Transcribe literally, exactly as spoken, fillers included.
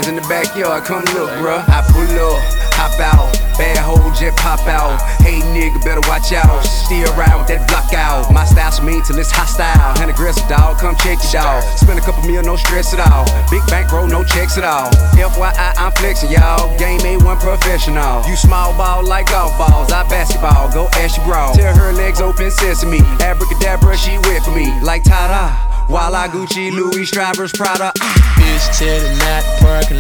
in the backyard, come look, bruh. I pull up, hop out, bad hoe jet pop out. Hey nigga, better watch out. Still ride with that block out. My style's mean till it's hostile. And aggressive dog, come check it out. Spend a couple mil, no stress at all. Big bankroll, no checks at all. F Y I, I'm flexing, y'all. Game A one professional. You small ball like golf balls. I basketball, go ask your bra. Tell her legs open sesame. Abracadabra, she wet for me. Like ta-da. While I Gucci, Louis, Strivers, Prada. Bitch, tell the night parking